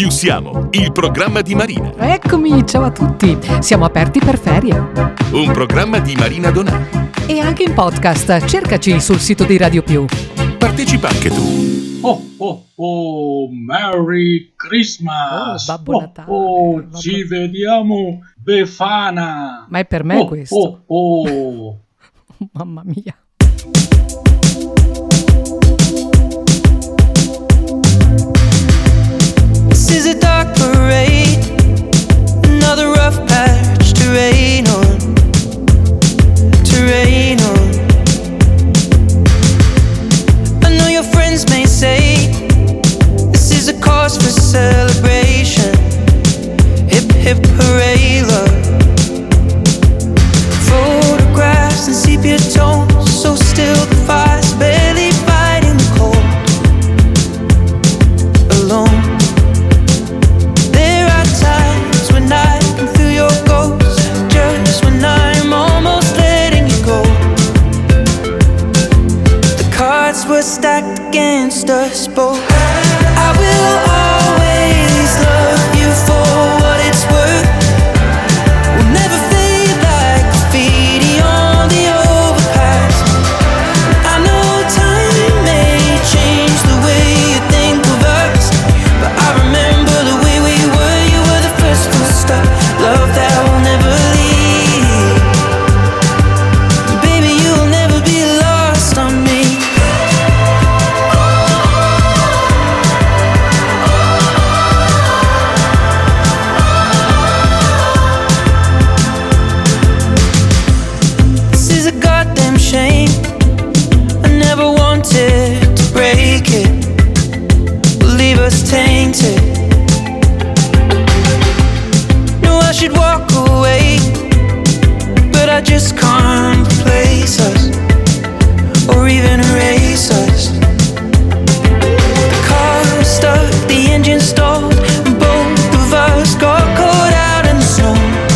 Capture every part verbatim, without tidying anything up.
Più siamo, il programma di Marina. Eccomi, ciao a tutti. Siamo aperti per ferie. Un programma di Marina Donà. E anche in podcast. Cercaci sul sito di Radio Più. Partecipa anche tu. Oh oh oh, Merry Christmas. Oh, Babbo Natale. Oh, oh Babbo... ci vediamo Befana. Ma è per me oh, questo. Oh oh. Mamma mia. This is a dark parade, another rough patch to rain on, to rain on. I know your friends may say this is a cause for celebration. Hip hip hooray, love. Photographs and sepia tones, so still the fire's barely fighting the cold. Alone. I can feel your ghost just when I'm almost letting you go. The cards were stacked against us both. I will always love you for what it's worth. We'll never fade like graffiti on the overpass. I know time may change the way you think of us, but I remember the way we were. You were the first full stop. Love that will never leave. Baby, you'll never be lost on me. This is a goddamn shame. I never wanted to break it, leave us tainted. I should walk away, but I just can't replace us, or even erase us. The car was stuck, the engine stalled, and both of us got caught out in the snow,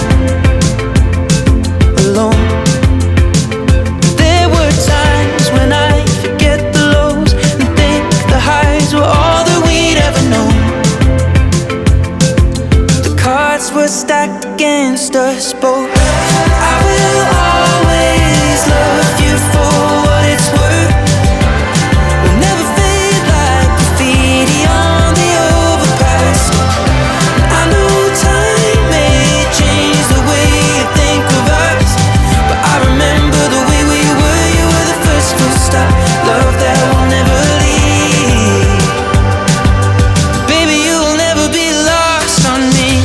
alone. There were times when I forget the lows and think the highs were all that we'd ever known. Cards were stacked against us both. I will always love you for what it's worth. We'll never fade like graffiti on the overpass. I know time may change the way you think of us, but I remember the way we were. You were the first full stop. Love that will never leave. Baby, you'll never be lost on me.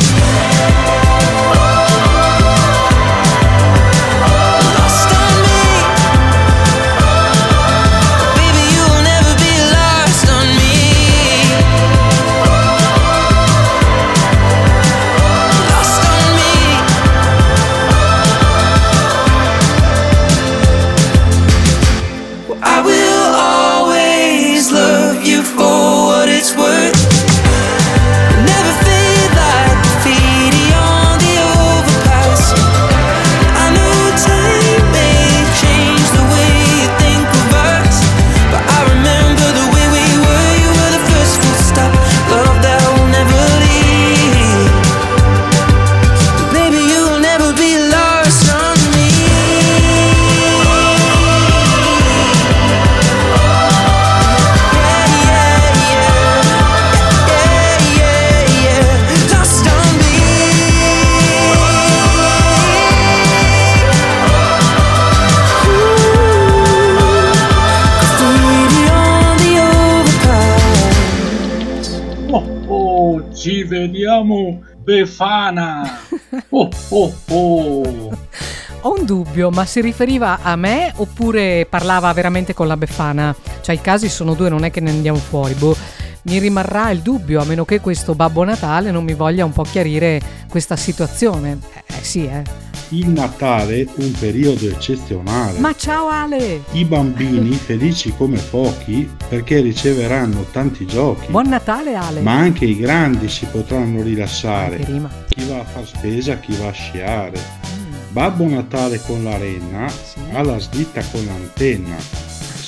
Ci vediamo Befana. Oh oh oh. Ho un dubbio, ma si riferiva a me oppure parlava veramente con la Befana? Cioè i casi sono due, non è che ne andiamo fuori. Boh, mi rimarrà il dubbio, a meno che questo Babbo Natale non mi voglia un po' chiarire questa situazione. Eh sì, eh. Il Natale un periodo eccezionale. Ma ciao Ale! I bambini felici come pochi perché riceveranno tanti giochi. Buon Natale Ale! Ma anche i grandi si potranno rilassare. Che rima. Chi va a far spesa, chi va a sciare. Mm. Babbo Natale con la renna, Sì. alla slitta con l'antenna.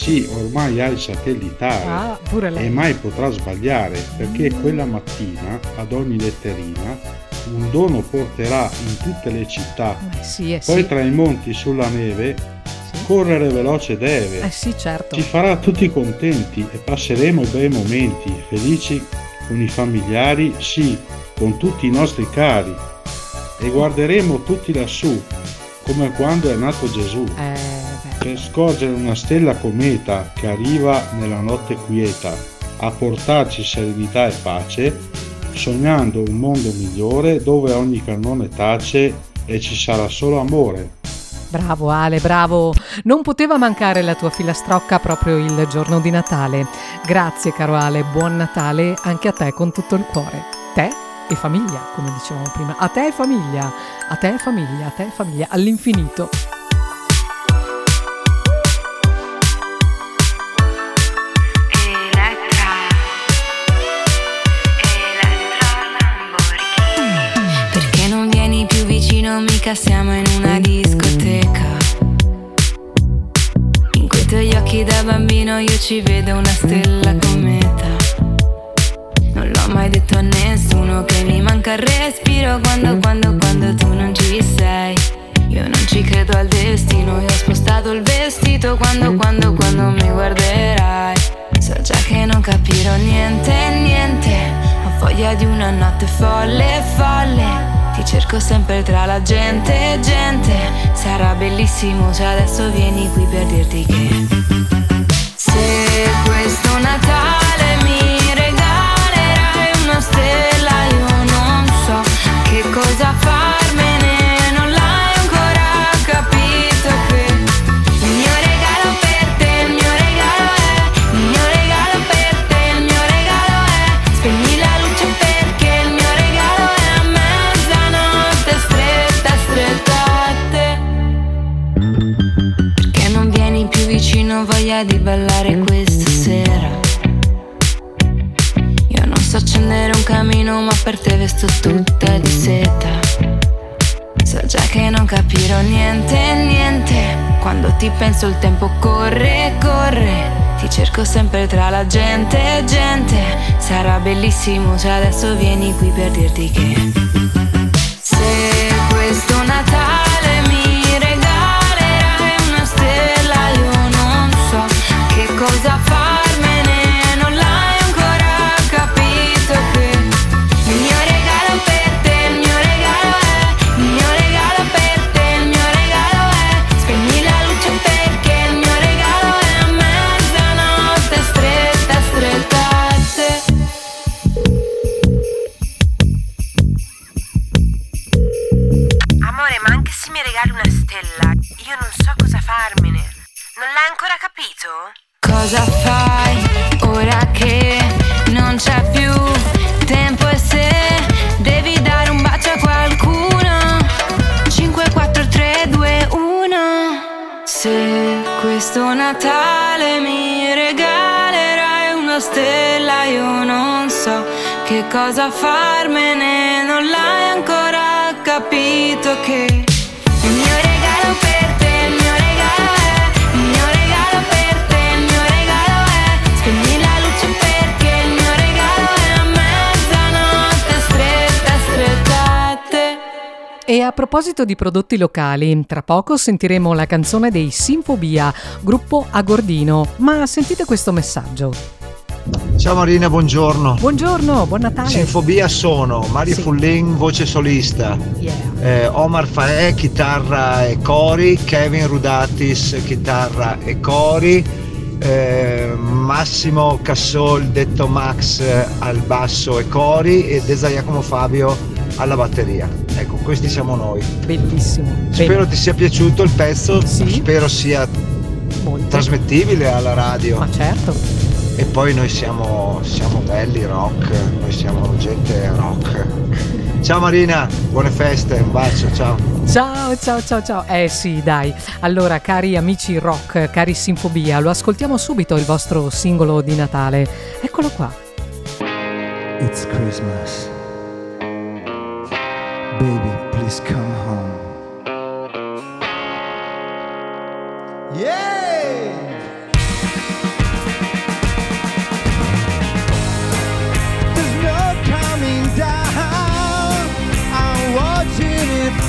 Sì, ormai ha il satellitare Ah, pure e lei. mai potrà sbagliare, perché quella mattina ad ogni letterina un dono porterà in tutte le città. Eh sì, eh Poi sì. tra i monti sulla neve Sì. correre veloce deve. Eh sì, certo. Ci farà tutti contenti e passeremo bei momenti, felici con i familiari, sì, con tutti i nostri cari. E guarderemo tutti lassù, come quando è nato Gesù, Eh, beh. per scorgere una stella cometa che arriva nella notte quieta a portarci serenità e pace, sognando un mondo migliore dove ogni cannone tace e ci sarà solo amore. Bravo Ale, bravo. Non poteva mancare la tua filastrocca proprio il giorno di Natale. Grazie caro Ale, buon Natale anche a te con tutto il cuore. Te e famiglia, come dicevamo prima. A te e famiglia, a te e famiglia, a te e famiglia, all'infinito. Perché non vieni più vicino, mica siamo in una discoteca. In quei tuoi occhi da bambino io ci vedo una stella cometa. Non l'ho mai detto a nessuno che mi manca il respiro quando, quando, quando tu non ci sei. Io non ci credo al destino, io ho spostato il vestito quando, quando, quando mi guarderai. So già che non capirò niente, niente. Ho voglia di una notte folle, folle. Ti cerco sempre tra la gente, gente. Sarà bellissimo se adesso vieni qui per dirti che se questo Natale mi regalerai una stella, io non so che cosa farmene, non l'hai ancora capito che il mio regalo per te, il mio regalo è, il mio regalo per te, il mio regalo è, spegni la luce perché il mio regalo è a mezzanotte stretta, stretta a te. Perché non vieni più vicino, voglia di ballare questa sera. Io non so accendere un camino, ma per te vesto tutta di seta. So già che non capirò niente, niente. Quando ti penso il tempo corre, corre. Ti cerco sempre tra la gente, gente. Sarà bellissimo se adesso vieni qui per dirti che se questo Natale mi regalerai una stella, io non so che cosa farmene, non l'hai ancora capito che il mio regalo per te, il mio regalo è, il mio regalo per te, il mio regalo è, spegni la luce perché il mio regalo è a mezzanotte stretta, stretta a te. Amore, ma anche se mi regali una stella, io non so cosa farmene. Non l'hai ancora capito? Cosa fai ora che non c'è più tempo e se devi dare un bacio a qualcuno? Cinque, quattro, tre, due, uno. Se questo Natale mi regalerai una stella, io non so che cosa farmene, non l'hai ancora capito che il mio regalo per te, il mio regalo è, il mio regalo per te, il mio regalo è, spegni la luce perché il mio regalo è a mezzanotte stretta, stretta a te. E a proposito di prodotti locali, tra poco sentiremo la canzone dei Sinfobia, gruppo Agordino. Ma sentite questo messaggio. Ciao Marina, buongiorno. Buongiorno, buon Natale. Sinfobia sono Mario Sì. Fullin, voce solista, Yeah. eh, Omar Faè, chitarra e cori, Kevin Rudatis, chitarra e cori, eh, Massimo Cassol, detto Max, eh, al basso e cori e De Giacomo Fabio alla batteria. Ecco, questi siamo noi. Bellissimo. Spero Bene. ti sia piaciuto il pezzo, Sì. spero sia Molto. trasmettibile alla radio. Ma certo. E poi noi siamo, siamo belli rock, noi siamo gente rock. Ciao Marina, buone feste, un bacio, ciao. Ciao, ciao, ciao, ciao. Eh sì, dai. Allora, cari amici rock, cari Sinfobia, lo ascoltiamo subito il vostro singolo di Natale. Eccolo qua. It's Christmas. Baby, please come home. Yeah!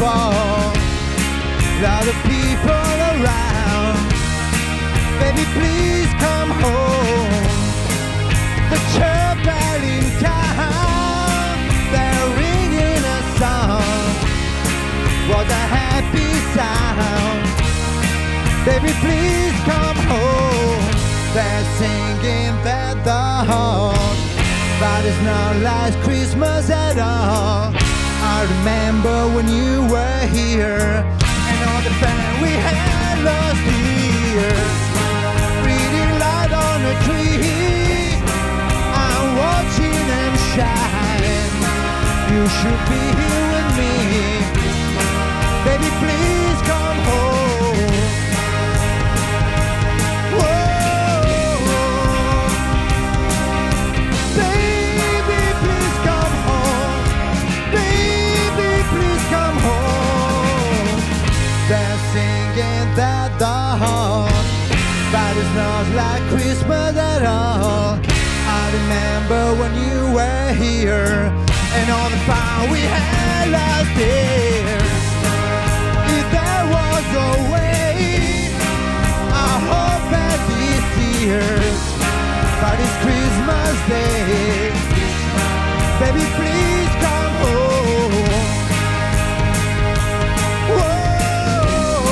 fall. Other people around, baby please come home. The church bell in town, they're ringing a song. What a happy sound. Baby please come home. They're singing that the heart, but it's not like Christmas at all. I remember when you were here, and all the fun we had last year. Reading light on a tree, I'm watching them shine. You should be here with me. Baby, please come home. Whoa. Baby, please come home. Baby, please come home. They're singing that the heart, but it's not like Christmas at all. I remember when you were here, and all the fun we had last year. If there was a way, I hope that this year, but it's Christmas Day. Baby, please come home. Whoa.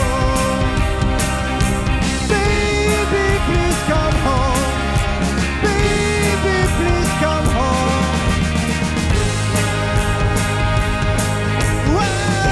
Baby, please come home. Baby, please come home. Whoa.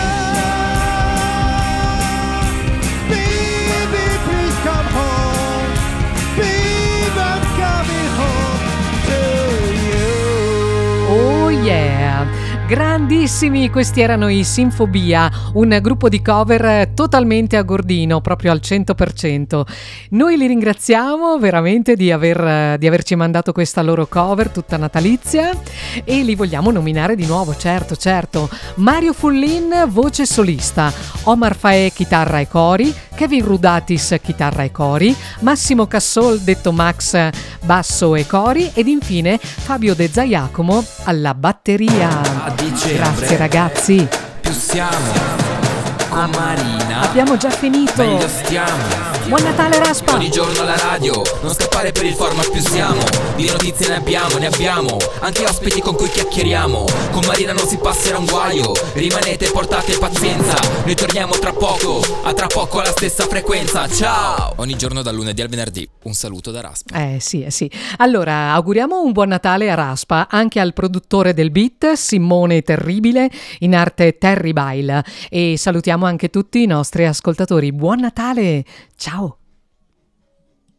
Baby, please come home. Baby, I'm coming home to you. Oh yeah! Grandissimi, questi erano i Sinfobia, un gruppo di cover totalmente a Gordino, proprio al cento per cento. Noi li ringraziamo veramente di, aver, di averci mandato questa loro cover tutta natalizia e li vogliamo nominare di nuovo, certo, certo. Mario Fullin, voce solista, Omar Faè, chitarra e cori, Kevin Rudatis, chitarra e cori, Massimo Cassol, detto Max, basso e cori, ed infine Fabio De Zaiacomo alla batteria. Grazie ragazzi. Più siamo con Marina, abbiamo già finito. meglio stiamo. Buon Natale Raspa. Ogni giorno alla radio, non scappare per il format, più siamo. Di notizie ne abbiamo, ne abbiamo. Anche ospiti con cui chiacchieriamo. Con Marina non si passerà un guaio. Rimanete, portate pazienza. Noi torniamo tra poco, a tra poco alla stessa frequenza. Ciao. Ogni giorno dal lunedì al venerdì. Un saluto da Raspa. Eh sì, eh sì. Allora, auguriamo un buon Natale a Raspa, anche al produttore del beat, Simone Terribile, in arte Terry Bile. E salutiamo anche tutti i nostri ascoltatori. Buon Natale. Ciao.